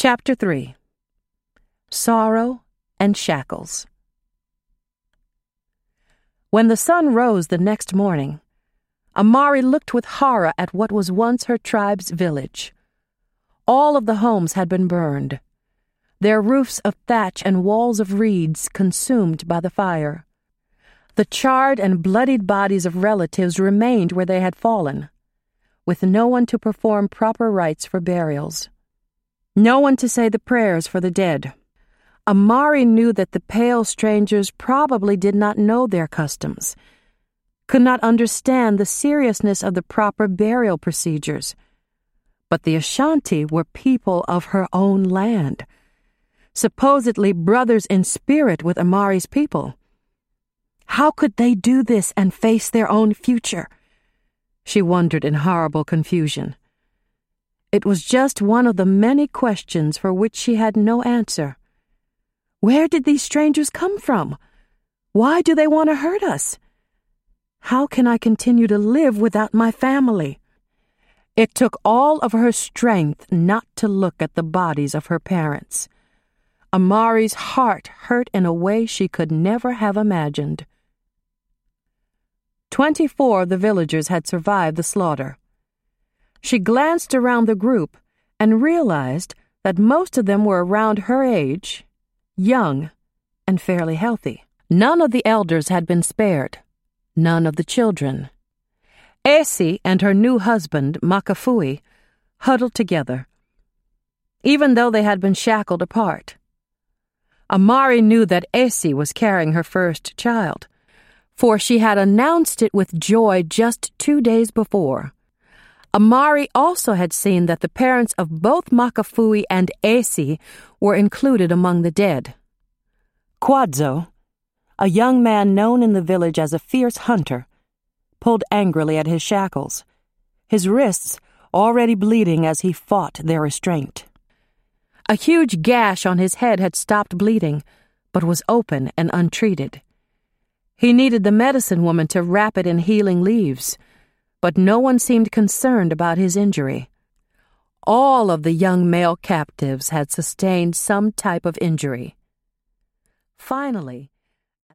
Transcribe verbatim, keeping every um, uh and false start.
Chapter three. Sorrow and Shackles. When the sun rose the next morning, Amari looked with horror at what was once her tribe's village. All of the homes had been burned, their roofs of thatch and walls of reeds consumed by the fire. The charred and bloodied bodies of relatives remained where they had fallen, with no one to perform proper rites for burials. No one to say the prayers for the dead. Amari knew that the pale strangers probably did not know their customs, could not understand the seriousness of the proper burial procedures. But the Ashanti were people of her own land, supposedly brothers in spirit with Amari's people. How could they do this and face their own future? She wondered in horrible confusion. It was just one of the many questions for which she had no answer. Where did these strangers come from? Why do they want to hurt us? How can I continue to live without my family? It took all of her strength not to look at the bodies of her parents. Amari's heart hurt in a way she could never have imagined. Twenty-four of the villagers had survived the slaughter. She glanced around the group and realized that most of them were around her age, young, and fairly healthy. None of the elders had been spared, none of the children. Essie and her new husband, Makafui, huddled together, even though they had been shackled apart. Amari knew that Essie was carrying her first child, for she had announced it with joy just two days before. Amari also had seen that the parents of both Makafui and Essie were included among the dead. Quadzo, a young man known in the village as a fierce hunter, pulled angrily at his shackles, his wrists already bleeding as he fought their restraint. A huge gash on his head had stopped bleeding, but was open and untreated. He needed the medicine woman to wrap it in healing leaves, but no one seemed concerned about his injury. All of the young male captives had sustained some type of injury. Finally,